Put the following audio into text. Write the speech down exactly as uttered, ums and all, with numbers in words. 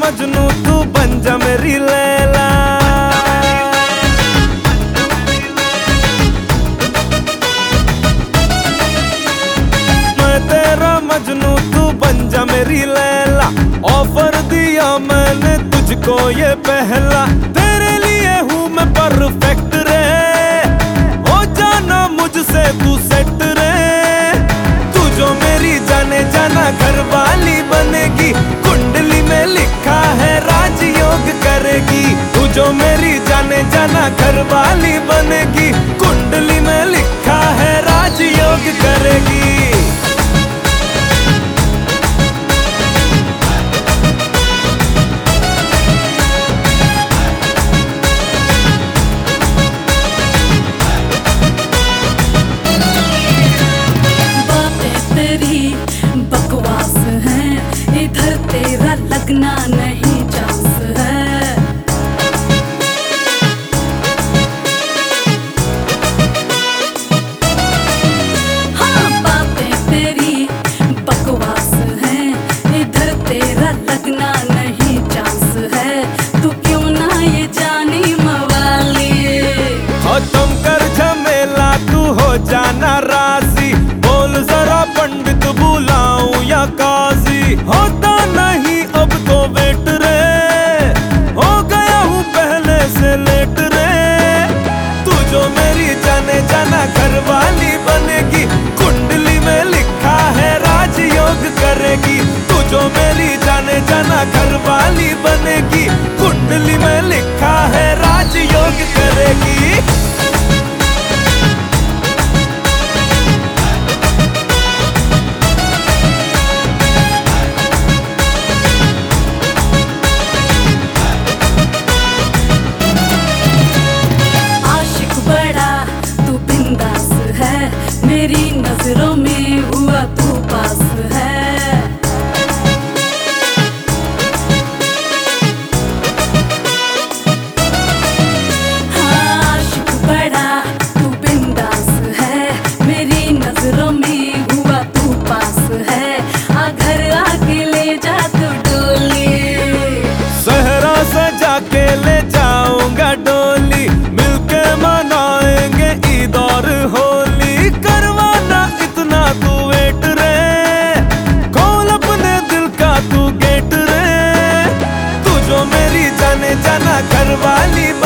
मजनू तू बन जा मेरी लैला। मैं तेरा मजनू तू बन जा मेरी लैला। ऑफर दिया मैंने तुझको ये पहला, तेरे लिए हूँ मैं परफेक्ट रे। हो जाना मुझसे तू सेट रे। तू जो मेरी जाने जाना घरवाली बनेगी, कुंडली में लिखा है राजयोग करेगी। तू जो मेरी जाने जाना घरवाली बनेगी, कुंडली में लिखा है राजयोग करेगी। बकवास है, इधर तेरा लगना नहीं चांस है। हाँ बातें तेरी बकवास है, इधर तेरा लगना नहीं चांस है। तू क्यों ना ये जानी मवाली। खत्म कर झमेला तू हो जाना राजी। बोल जरा पंडित बुलाऊं या काजी। होता नहीं अब तो वेट रे, हो गया हूँ पहले से लेट रे। तू जो मेरी जाने जाना घरवाली बनेगी, कुंडली में लिखा है राजयोग करेगी। तू जो मेरी जाने जाना घरवाली बनेगी, कुंडली में लिखा है राजयोग करेगी। मेरी नजरों में हुआ तू पास है। हाँ आशिक बड़ा तू बिंदास है, मेरी नजरों में हुआ तू पास है। आ घर आके ले जा तू डोली, सहरा सजा के ले जाऊंगा डोली। मिलके मनाएंगे ईद और होली। करवाना इतना तू वेट रे, खोल अपने दिल का तू गेट रे। तू जो मेरी जाने जाना घरवाली